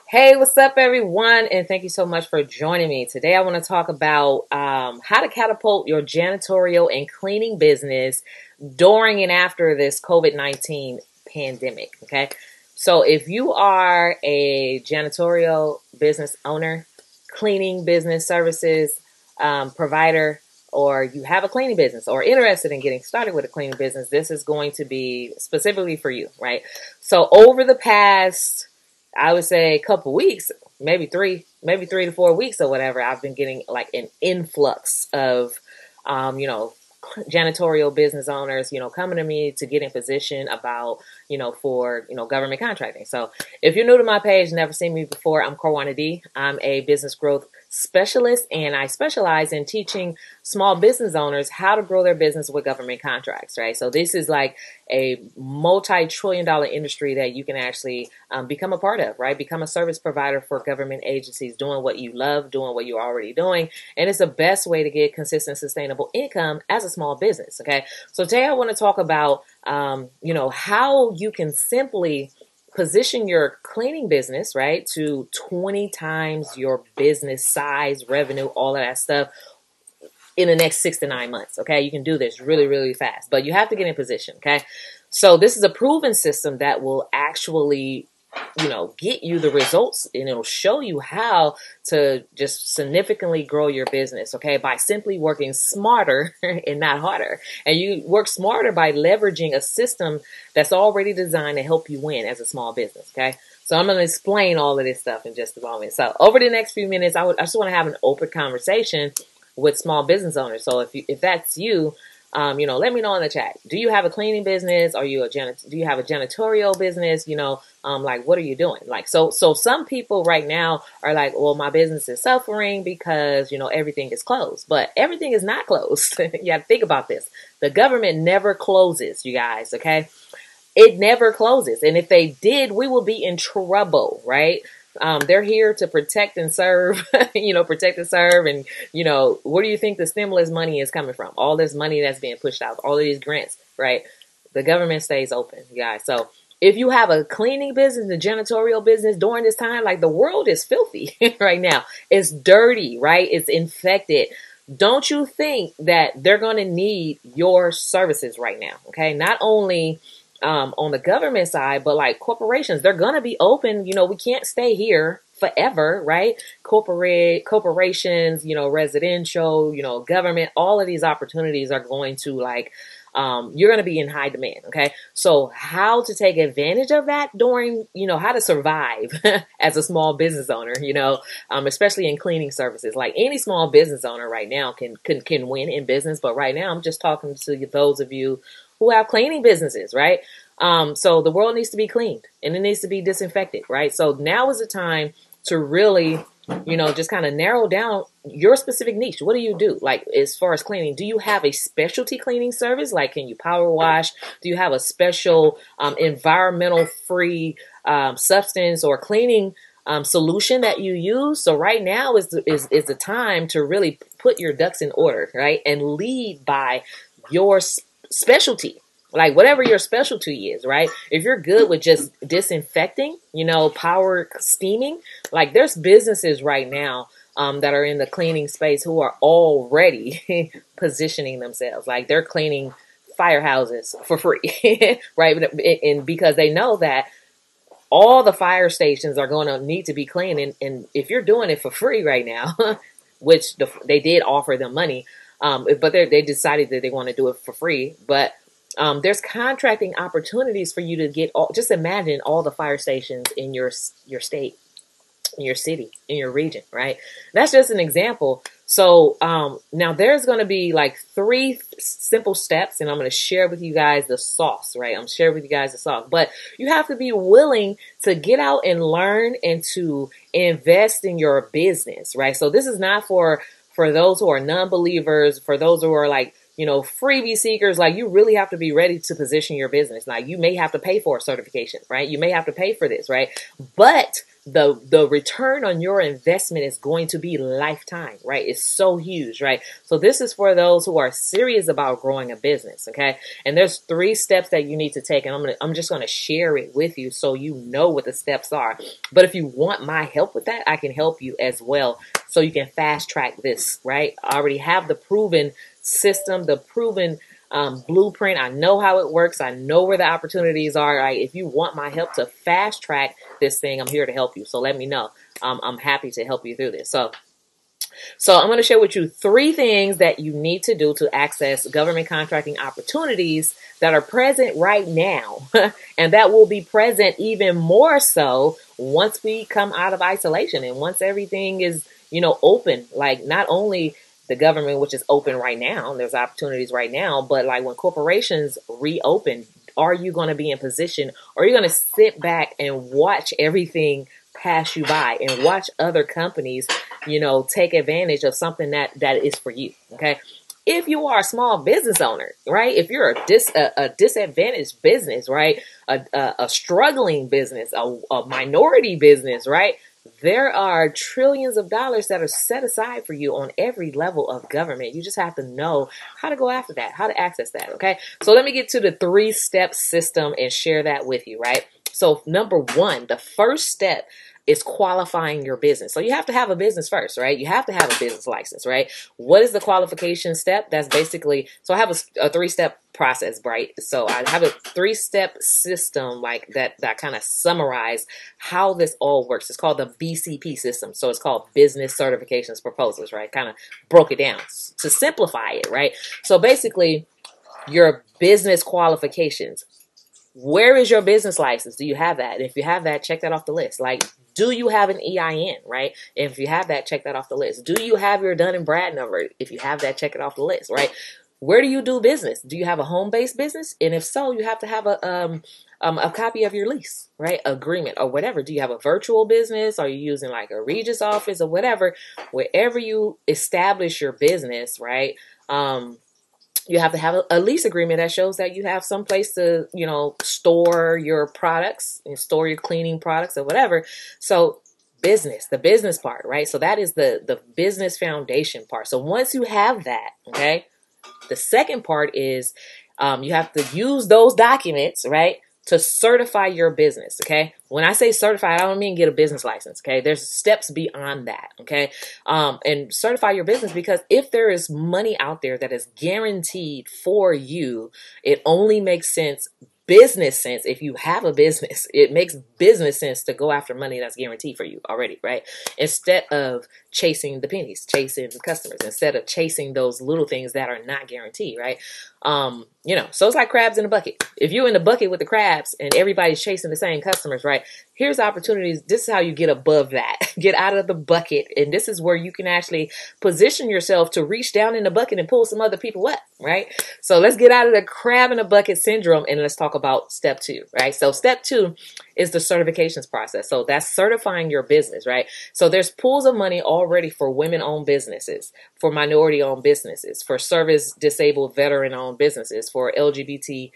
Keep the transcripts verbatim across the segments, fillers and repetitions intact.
Hey, what's up, everyone? And thank you so much for joining me. Today, I want to talk about um, how to catapult your janitorial and cleaning business during and after this COVID nineteen pandemic. Okay. So, if you are a janitorial business owner, cleaning business services um, provider, or you have a cleaning business or interested in getting started with a cleaning business, this is going to be specifically for you, right? So, over the past I would say a couple weeks, maybe three, maybe three to four weeks or whatever, I've been getting like an influx of, um, you know, janitorial business owners, you know, coming to me to get in position about, you know, for, you know, government contracting. So if you're new to my page, never seen me before, I'm Corwana D. I'm a business growth specialist, and I specialize in teaching small business owners how to grow their business with government contracts, right? So this is like a multi-trillion dollar industry that you can actually um, become a part of, right? Become a service provider for government agencies, doing what you love, doing what you're already doing. And it's the best way to get consistent, sustainable income as a small business, okay? So today I want to talk about, um, you know, how you can simply position your cleaning business, right, to twenty times your business size, revenue, all of that stuff in the next six to nine months. Okay. You can do this really, really fast, but you have to get in position. Okay. So this is a proven system that will actually, you know, get you the results, and it'll show you how to just significantly grow your business. Okay. By simply working smarter and not harder. And you work smarter by leveraging a system that's already designed to help you win as a small business. Okay. So I'm going to explain all of this stuff in just a moment. So over the next few minutes, I would, I just want to have an open conversation with small business owners. So if you, if that's you, um, you know, let me know in the chat. Do you have a cleaning business? Are you a janit- do you have a janitorial business? You know, um, like, what are you doing? Like, so, so some people right now are like, well, my business is suffering because, you know, everything is closed, but everything is not closed. You have to think about this. The government never closes, you guys. Okay. It never closes. And if they did, we will be in trouble, right? Um, they're here to protect and serve, you know, protect and serve. And, you know, where do you think the stimulus money is coming from? All this money that's being pushed out, all of these grants, right? The government stays open, you guys. So if you have a cleaning business, a janitorial business during this time, like, the world is filthy right now. It's dirty, right? It's infected. Don't you think that they're going to need your services right now? Okay. Not only Um, on the government side, but like corporations, they're going to be open. You know, we can't stay here forever, right? Corporate corporations, you know, residential, you know, government, all of these opportunities are going to like, um, you're going to be in high demand. Okay. So how to take advantage of that during, you know, how to survive as a small business owner, you know, um, especially in cleaning services. Like, any small business owner right now can, can, can win in business. But right now I'm just talking to those of you who have cleaning businesses, right? Um, so the world needs to be cleaned, and it needs to be disinfected, right? So now is the time to really, you know, just kind of narrow down your specific niche. What do you do? Like, as far as cleaning, do you have a specialty cleaning service? Like, can you power wash? Do you have a special um, environmental free um, substance or cleaning um, solution that you use? So right now is the, is, is the time to really put your ducks in order, right? And lead by your specialty, like whatever your specialty is, right? If you're good with just disinfecting, you know, power steaming, like, there's businesses right now um, that are in the cleaning space who are already positioning themselves. Like, they're cleaning firehouses for free, right? And because they know that all the fire stations are going to need to be cleaned. And, and if you're doing it for free right now, which the, they did offer them money, Um, but they decided that they want to do it for free. But um, there's contracting opportunities for you to get all, just imagine all the fire stations in your your state, in your city, in your region, right? That's just an example. So um, now there's going to be like three simple steps, and I'm going to share with you guys the sauce, right? I'm sharing with you guys the sauce, but you have to be willing to get out and learn and to invest in your business, right? So this is not for For those who are non-believers, for those who are like, you know, freebie seekers. Like, you really have to be ready to position your business. Like, you may have to pay for a certification, right? You may have to pay for this, right? But the the return on your investment is going to be lifetime, right? It's so huge, right? So this is for those who are serious about growing a business, okay? And there's three steps that you need to take, and I'm gonna I'm just gonna share it with you so you know what the steps are. But if you want my help with that, I can help you as well, so you can fast track this, right? I already have the proven system, the proven um, blueprint. I know how it works. I know where the opportunities are. Right? If you want my help to fast track this thing, I'm here to help you. So let me know. Um, I'm happy to help you through this. So, so I'm going to share with you three things that you need to do to access government contracting opportunities that are present right now, and that will be present even more so once we come out of isolation and once everything is, you know, open. Like not only the government, which is open right now, and there's opportunities right now, but like when corporations reopen, are you going to be in position, or are you going to sit back and watch everything pass you by and watch other companies, you know, take advantage of something that, that is for you? Okay. If you are a small business owner, right? If you're a dis a, a disadvantaged business, right? A, a, a struggling business, a, a minority business, right? There are trillions of dollars that are set aside for you on every level of government. You just have to know how to go after that, how to access that, okay? So let me get to the three-step system and share that with you, right? So number one, the first step is qualifying your business. So you have to have a business first, right? You have to have a business license, right? What is the qualification step? That's basically, so I have a, a three-step process, right? So I have a three-step system like that that kind of summarize how this all works. It's called the B C P system. So it's called Business Certifications Proposals, right? Kind of broke it down to simplify it, right? So basically, your business qualifications. Where is your business license? Do you have that? And if you have that, check that off the list. Like, do you have an E I N, right? If you have that, check that off the list. Do you have your Dun and Brad number? If you have that, check it off the list, right? Where do you do business? Do you have a home-based business? And if so, you have to have a um, um a copy of your lease, right? Agreement or whatever. Do you have a virtual business? Are you using like a Regis office or whatever? Wherever you establish your business, right? Um, you have to have a, a lease agreement that shows that you have some place to, you know, store your products and store your cleaning products or whatever. So business, the business part, right? So that is the, the business foundation part. So once you have that, okay, the second part is um, you have to use those documents, right, to certify your business, okay? When I say certify, I don't mean get a business license, okay? There's steps beyond that, okay? Um, and certify your business, because if there is money out there that is guaranteed for you, it only makes sense, business sense, if you have a business. It makes business sense to go after money that's guaranteed for you already, right? Instead of chasing the pennies, chasing the customers, instead of chasing those little things that are not guaranteed, right? Um, you know, so it's like crabs in a bucket. If you're in the bucket with the crabs and everybody's chasing the same customers, right? Here's opportunities. This is how you get above that. Get out of the bucket. And this is where you can actually position yourself to reach down in the bucket and pull some other people up, right? So let's get out of the crab in a bucket syndrome and let's talk about step two, right? So step two is the certifications process. So that's certifying your business, right? So there's pools of money already for women-owned businesses, for minority-owned businesses, for service-disabled veteran-owned businesses, for L G B T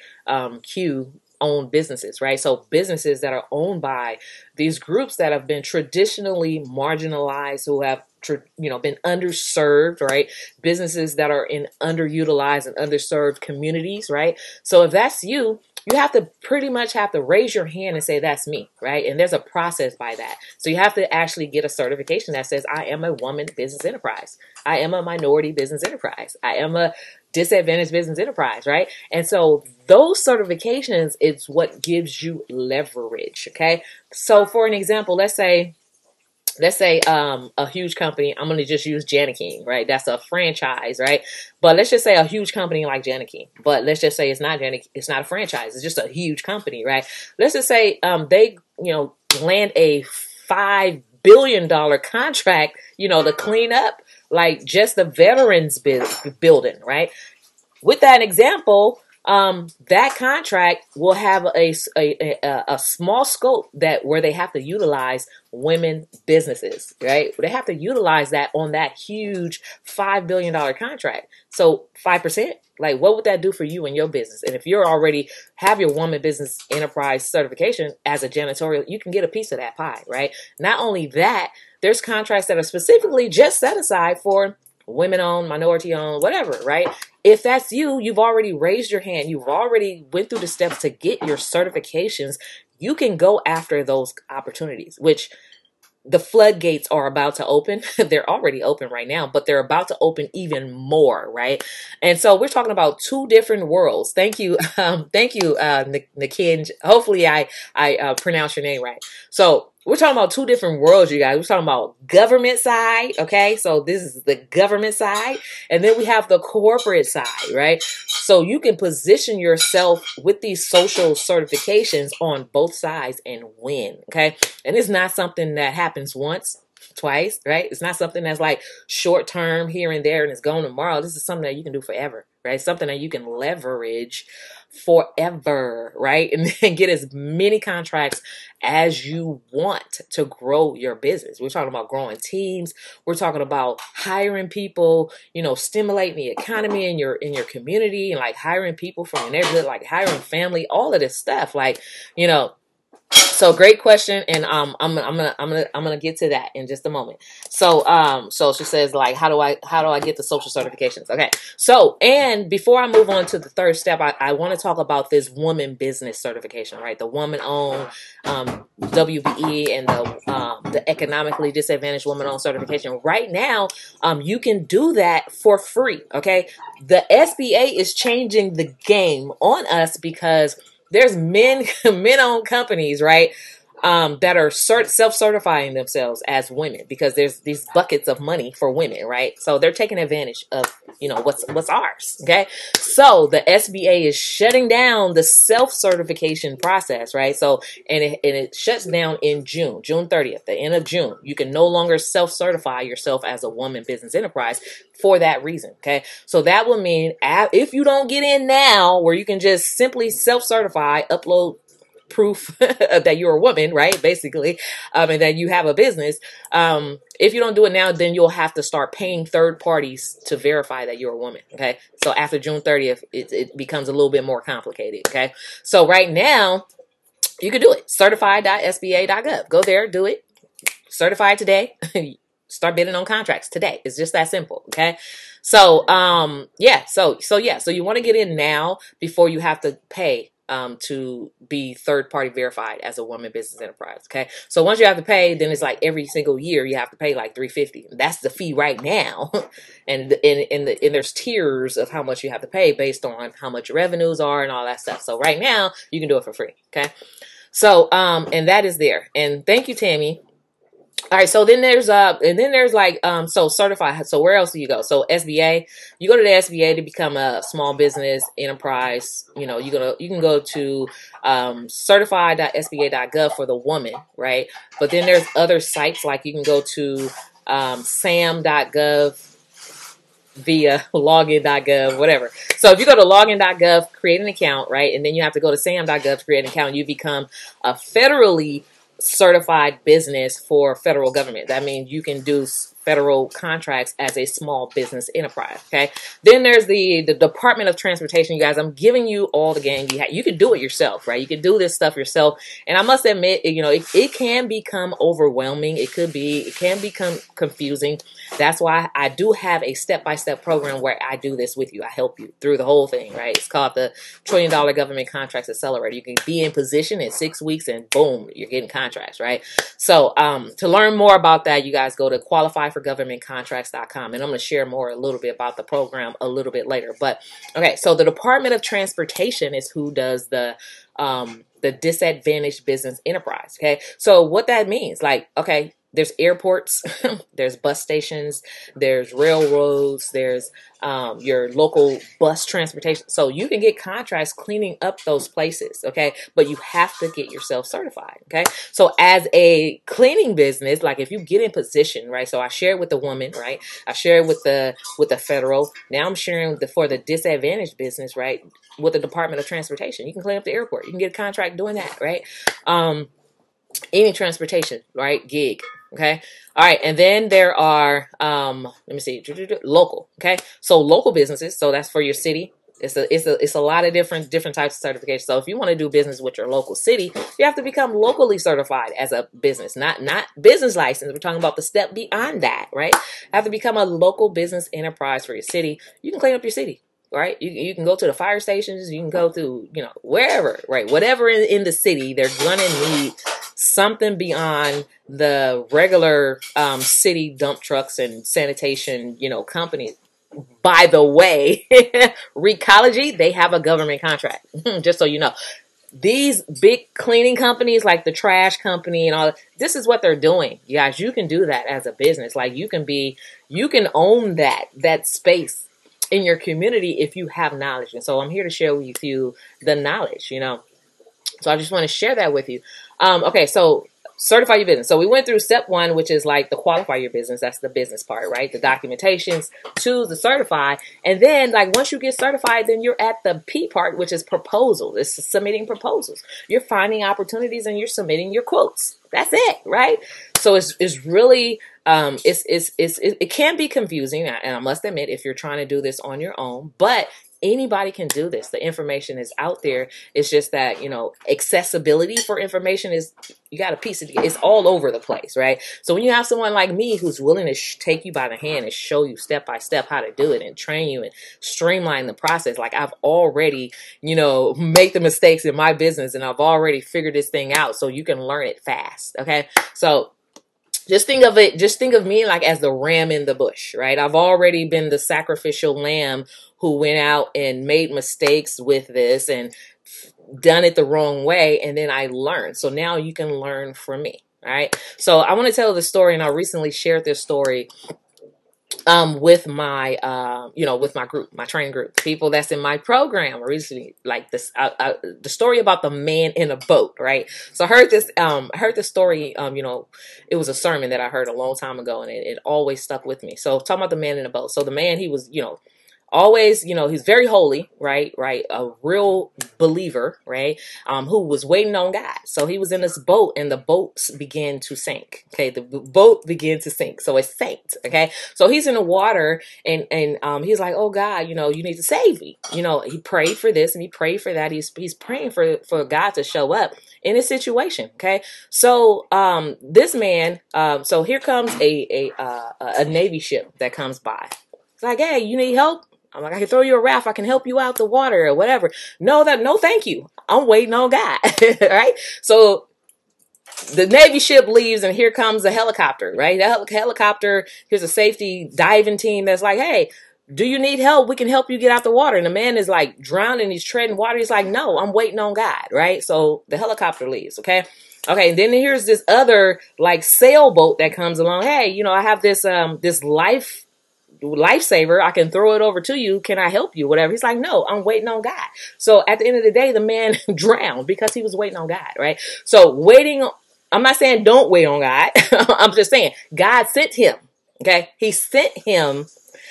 Q owned businesses, right? So businesses that are owned by these groups that have been traditionally marginalized, who have, you know, been underserved, right? Businesses that are in underutilized and underserved communities, right? So if that's you, you have to pretty much have to raise your hand and say, that's me, right? And there's a process by that. So you have to actually get a certification that says, I am a woman business enterprise. I am a minority business enterprise. I am a disadvantaged business enterprise, right? And so those certifications is what gives you leverage, okay? So for an example, let's say, let's say um, a huge company, I'm going to just use Jani-King, right? That's a franchise, right? But let's just say a huge company like Jani-King, but let's just say it's not Jani, it's not a franchise. It's just a huge company, right? Let's just say um, they, you know, land a five billion dollars contract, you know, to clean up like just the veterans building, right? With that example, Um, that contract will have a, a, a, a small scope that where they have to utilize women businesses, right? They have to utilize that on that huge five billion dollars contract. So five percent, Like, what would that do for you and your business? And if you're already have your woman business enterprise certification as a janitorial, you can get a piece of that pie, right? Not only that, there's contracts that are specifically just set aside for women owned, minority owned, whatever, right? If that's you, you've already raised your hand. You've already went through the steps to get your certifications. You can go after those opportunities, which the floodgates are about to open. They're already open right now, but they're about to open even more, right? And so we're talking about two different worlds. Thank you. Um, thank you, uh, Nikinj. Hopefully I, I uh, pronounce your name right. So we're talking about two different worlds, you guys. We're talking about government side, okay? So this is the government side. And then we have the corporate side, right? So you can position yourself with these social certifications on both sides and win, okay? And it's not something that happens once, twice, right? It's not something that's like short term here and there and it's gone tomorrow. This is something that you can do forever, right? Something that you can leverage forever, right? And then get as many contracts as you want to grow your business. We're talking about growing teams. We're talking about hiring people, you know, stimulating the economy in your in your community, and like hiring people from your neighborhood, like hiring family, all of this stuff. Like, you know, so great question, and um, I'm I'm gonna I'm gonna I'm gonna get to that in just a moment. So um, so she says, like, how do I how do I get the social certifications? Okay, so and before I move on to the third step, I, I want to talk about this woman business certification, right? The woman owned um, W B E and the um, the economically disadvantaged woman owned certification. Right now, um, you can do that for free. Okay, the S B A is changing the game on us because there's men, men-owned companies, right, um, that are cert- self-certifying themselves as women because there's these buckets of money for women, right? So they're taking advantage of, you know, what's what's ours, okay? So the S B A is shutting down the self-certification process, right? So, and it, and it shuts down in June, June thirtieth, the end of June. You can no longer self-certify yourself as a woman business enterprise for that reason, okay? So that will mean if you don't get in now, where you can just simply self-certify, upload proof that you're a woman, right? Basically, um, and that you have a business. Um, if you don't do it now, then you'll have to start paying third parties to verify that you're a woman, okay? So after June thirtieth, it, it becomes a little bit more complicated, okay? So right now, you can do it. certified dot S B A dot gov. Go there, do it. Certify today. Start bidding on contracts today. It's just that simple. Okay. So, um, yeah. So, so yeah. So you want to get in now before you have to pay, um, to be third party verified as a woman business enterprise. Okay. So once you have to pay, then it's like every single year you have to pay like three hundred fifty dollars. That's the fee right now. and, and, and, the, and there's tiers of how much you have to pay based on how much your revenues are and all that stuff. So right now you can do it for free. Okay. So, um, and that is there. And thank you, Tammy. All right, so then there's uh, and then there's like um, so certified. So where else do you go? So S B A, you go to the S B A to become a small business enterprise. You know, you go you can go to um, certified dot S B A dot gov for the woman, right? But then there's other sites like you can go to um, S A M dot gov via login dot gov, whatever. So if you go to login dot gov, create an account, right, and then you have to go to S A M dot gov to create an account. You become a federally certified business for federal government. That means you can do federal contracts as a small business enterprise. Okay. Then there's the, the Department of Transportation. You guys, I'm giving you all the game. You, ha- you can do it yourself, right? You can do this stuff yourself. And I must admit, you know, it, it can become overwhelming. It could be, it can become confusing. That's why I do have a step-by-step program where I do this with you. I help you through the whole thing, right? It's called the Trillion Dollar Government Contracts Accelerator. You can be in position in six weeks and boom, you're getting contracts, right? So um, to learn more about that, you guys go to qualify for government contracts dot com. And I'm going to share more a little bit about the program a little bit later. But okay, so the Department of Transportation is who does the um, the disadvantaged business enterprise. Okay, so what that means, like, okay, there's airports, there's bus stations, there's railroads, there's um, your local bus transportation. So you can get contracts cleaning up those places, okay? But you have to get yourself certified, okay? So as a cleaning business, like if you get in position, right? So I share with the woman, right? I share with the with the federal. Now I'm sharing the, for the disadvantaged business, right? With the Department of Transportation. You can clean up the airport. You can get a contract doing that, right? Um, any transportation, right? Gig. Okay. All right. And then there are, um, let me see, local. Okay. So local businesses. So that's for your city. It's a it's a it's a lot of different different types of certifications. So if you want to do business with your local city, you have to become locally certified as a business, not not business license. We're talking about the step beyond that, right? You have to become a local business enterprise for your city. You can clean up your city, right? You you can go to the fire stations, you can go to, you know, wherever, right? Whatever in, in the city, they're gonna need something beyond the regular um, city dump trucks and sanitation, you know, companies. By the way, Recology, they have a government contract, just so you know. These big cleaning companies like the trash company and all, this is what they're doing. You guys, you can do that as a business. Like you can be, you can own that, that space in your community if you have knowledge. And so I'm here to share with you the knowledge, you know. So I just want to share that with you. Um, okay, so certify your business. So we went through step one, which is like the qualify your business. That's the business part, right? The documentations. Two, the certify. And then like once you get certified, then you're at the P part, which is proposal. It's submitting proposals. You're finding opportunities and you're submitting your quotes. That's it, right? So it's it's really um it's it's it's it, it can be confusing, and I must admit if you're trying to do this on your own, but anybody can do this. The information is out there. It's just that, you know, accessibility for information is, you got to piece it together. It's all over the place, right? So when you have someone like me who's willing to sh- take you by the hand and show you step by step how to do it and train you and streamline the process, like I've already, you know, make the mistakes in my business and I've already figured this thing out so you can learn it fast, okay? So just think of it, just think of me like as the ram in the bush, right? I've already been the sacrificial lamb who went out and made mistakes with this and done it the wrong way. And then I learned. So now you can learn from me, right? So I want to tell the story, and I recently shared this story um, with my, uh, you know, with my group, my training group, people that's in my program. Recently, like this, uh, uh, the story about the man in a boat, right? So I heard this, um, I heard the story, um, you know, it was a sermon that I heard a long time ago, and it, it always stuck with me. So talking about the man in a boat. So the man, he was, you know, always, you know, he's very holy, right? Right. A real believer, right? Um, who was waiting on God. So he was in this boat and the boats began to sink. Okay. The b- boat began to sink. So it sank. Okay. So he's in the water and, and, um, he's like, oh God, you know, you need to save me. You know, he prayed for this and he prayed for that. He's, he's praying for, for God to show up in his situation. Okay. So, um, this man, um, so here comes a, a, uh, a Navy ship that comes by. It's like, hey, you need help? I'm like, I can throw you a raft. I can help you out the water or whatever. No, that, no, thank you. I'm waiting on God. Right. So the Navy ship leaves and here comes the helicopter, right? The hel- helicopter, here's a safety diving team that's like, hey, do you need help? We can help you get out the water. And the man is like drowning. He's treading water. He's like, no, I'm waiting on God. Right. So the helicopter leaves. Okay. Okay. And then here's this other like sailboat that comes along. Hey, you know, I have this, um, this life lifesaver. I can throw it over to you. Can I help you? Whatever. He's like, no, I'm waiting on God. So at the end of the day, the man drowned because he was waiting on God. Right. So waiting, I'm not saying don't wait on God. I'm just saying God sent him. Okay. He sent him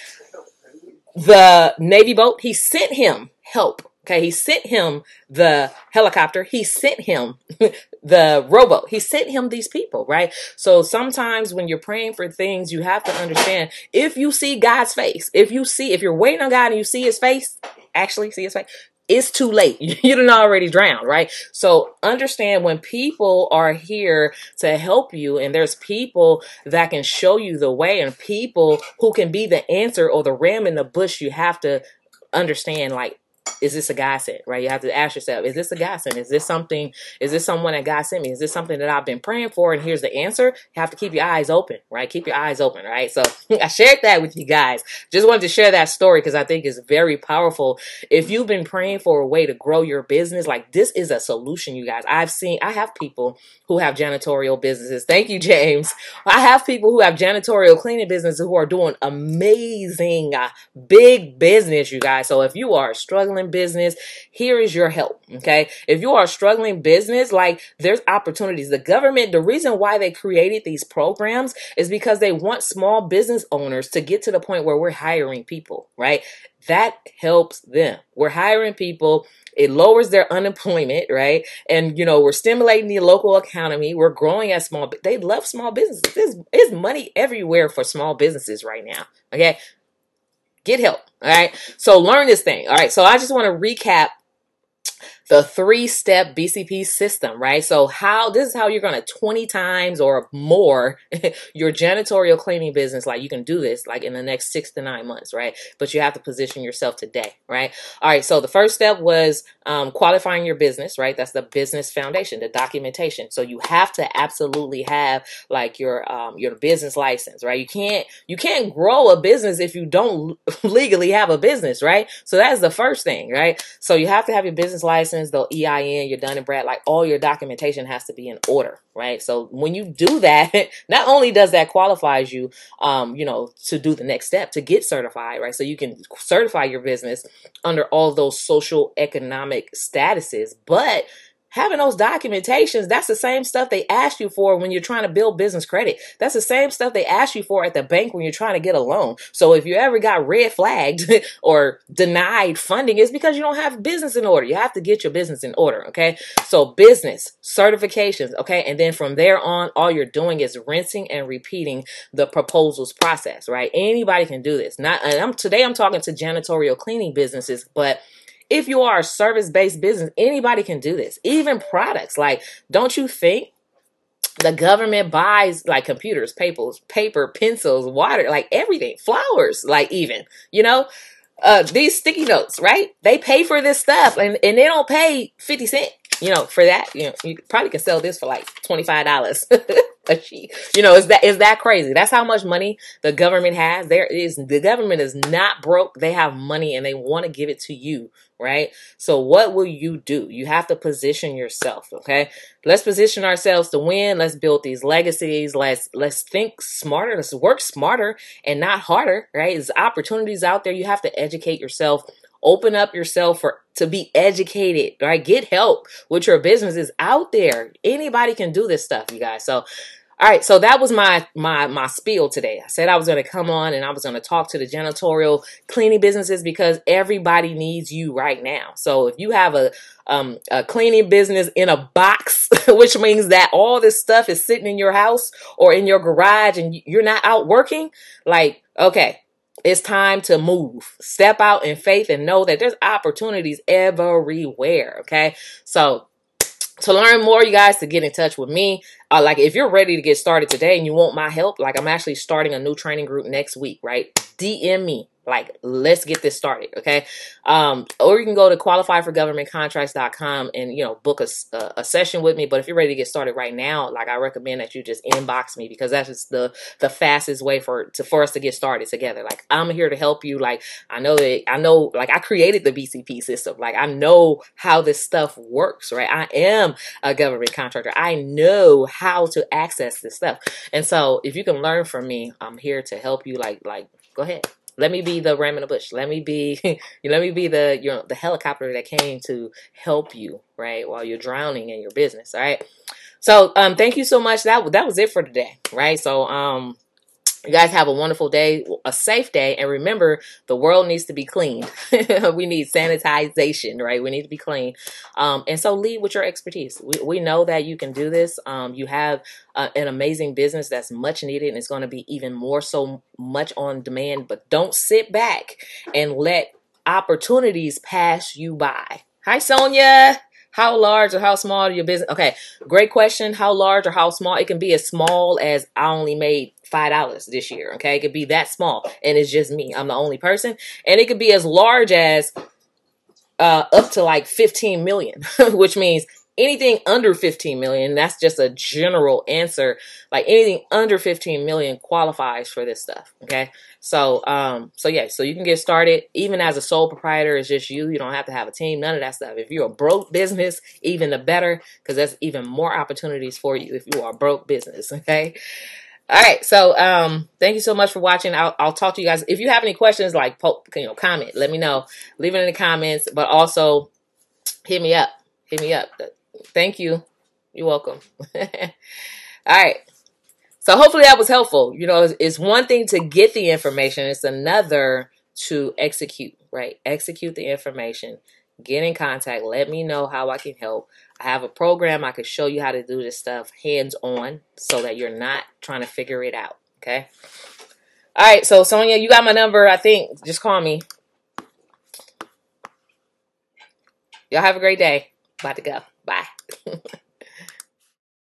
the Navy boat. He sent him help. Okay. He sent him the helicopter. He sent him the rowboat. He sent him these people, right? So sometimes when you're praying for things, you have to understand if you see God's face, if you see, if you're waiting on God and you see his face, actually see his face, it's too late. You done already drowned, right? So understand when people are here to help you and there's people that can show you the way and people who can be the answer or the ram in the bush, you have to understand like, is this a God sent, right? You have to ask yourself, is this a God sent? Is this something, is this someone that God sent me? Is this something that I've been praying for? And here's the answer. You have to keep your eyes open, right? Keep your eyes open, right? So I shared that with you guys. Just wanted to share that story because I think it's very powerful. If you've been praying for a way to grow your business, like this is a solution, you guys. I've seen, I have people who have janitorial businesses. Thank you, James. I have people who have janitorial cleaning businesses who are doing amazing, uh, big business, you guys. So if you are a struggling business, here is your help. Okay. If you are a struggling business, like there's opportunities. The government, the reason why they created these programs is because they want small business owners to get to the point where we're hiring people, right? That helps them. We're hiring people. It lowers their unemployment, right? And, you know, we're stimulating the local economy. We're growing as small, they love small businesses. There's, there's money everywhere for small businesses right now. Okay. Get help. All right. So learn this thing. All right. So I just want to recap the three-step B C P system, right? So how this is how you're going to twenty times or more your janitorial cleaning business. Like you can do this like in the next six to nine months, right? But you have to position yourself today, right? All right. So the first step was um, qualifying your business, right? That's the business foundation, the documentation. So you have to absolutely have like your um, your business license, right? You can't you can't grow a business if you don't legally have a business, right? So that's the first thing, right? So you have to have your business license, the E I N, your Dun and Brad, like all your documentation has to be in order, right? So when you do that, not only does that qualifies you, um, you know, to do the next step to get certified, right? So you can certify your business under all those social economic statuses, but having those documentations, that's the same stuff they ask you for when you're trying to build business credit. That's the same stuff they ask you for at the bank when you're trying to get a loan. So if you ever got red flagged or denied funding, it's because you don't have business in order. You have to get your business in order, okay? So business, certifications, okay? And then from there on, all you're doing is rinsing and repeating the proposals process, right? Anybody can do this. Not, and I'm, today I'm talking to janitorial cleaning businesses, but if you are a service-based business, anybody can do this. Even products. Like, don't you think the government buys like computers, papers, paper, pencils, water, like everything, flowers, like even, you know, uh, these sticky notes, right? They pay for this stuff and, and they don't pay fifty cents, you know, for that. You know, you probably can sell this for like twenty-five dollars a sheet. You know, is that, is that crazy? That's how much money the government has. There is, the government is not broke. They have money and they want to give it to you, right? So what will you do? You have to position yourself, okay? Let's position ourselves to win. Let's build these legacies. Let's, let's think smarter. Let's work smarter and not harder, right? There's opportunities out there. You have to educate yourself. Open up yourself for to be educated, right? Get help with your businesses out there. Anybody can do this stuff, you guys. So, all right. So that was my my my spiel today. I said I was going to come on and I was going to talk to the janitorial cleaning businesses because everybody needs you right now. So if you have a um a cleaning business in a box, which means that all this stuff is sitting in your house or in your garage and you're not out working, like, okay. It's time to move. Step out in faith and know that there's opportunities everywhere, okay? So to learn more, you guys, to get in touch with me, uh, like if you're ready to get started today and you want my help, like I'm actually starting a new training group next week, right? D M me. Like, let's get this started, okay? Um, or you can go to qualify for government contracts dot com and, you know, book a, a session with me. But if you're ready to get started right now, like I recommend that you just inbox me because that's just the the fastest way for to for us to get started together. Like, I'm here to help you. Like, I know that I know, like I created the B C P system. Like, I know how this stuff works, right? I am a government contractor. I know how to access this stuff. And so if you can learn from me, I'm here to help you. Like, like, go ahead. Let me be the ram in the bush. Let me be, let me be the, you know, the helicopter that came to help you, right, while you're drowning in your business. All right. So, um, thank you so much. That that was it for today, right? So, um, you guys have a wonderful day, a safe day, and remember, the world needs to be cleaned. We need sanitization, right? We need to be clean. Um, and so lead with your expertise. We, we know that you can do this. Um, you have uh, an amazing business that's much needed, and it's going to be even more so much on demand. But don't sit back and let opportunities pass you by. Hi, Sonia. How large or how small your business? Okay, great question. How large or how small? It can be as small as I only made five dollars this year. Okay, it could be that small, and it's just me. I'm the only person, and it could be as large as uh, up to like fifteen million, which means anything under fifteen million. That's just a general answer. Like anything under fifteen million qualifies for this stuff. Okay. So, um, so yeah, so you can get started even as a sole proprietor. It's just you. You don't have to have a team, none of that stuff. If you're a broke business, even the better, because there's even more opportunities for you if you are a broke business. Okay. All right. So, um, thank you so much for watching. I'll, I'll talk to you guys. If you have any questions, like, you know, comment, let me know, leave it in the comments, but also hit me up, hit me up. Thank you. You're welcome. All right. So hopefully that was helpful. You know, it's, it's one thing to get the information. It's another to execute, right? Execute the information. Get in contact. Let me know how I can help. I have a program. I can show you how to do this stuff hands-on so that you're not trying to figure it out, okay? All right, so Sonia, you got my number. I think. Just call me. Y'all have a great day. About to go. Bye.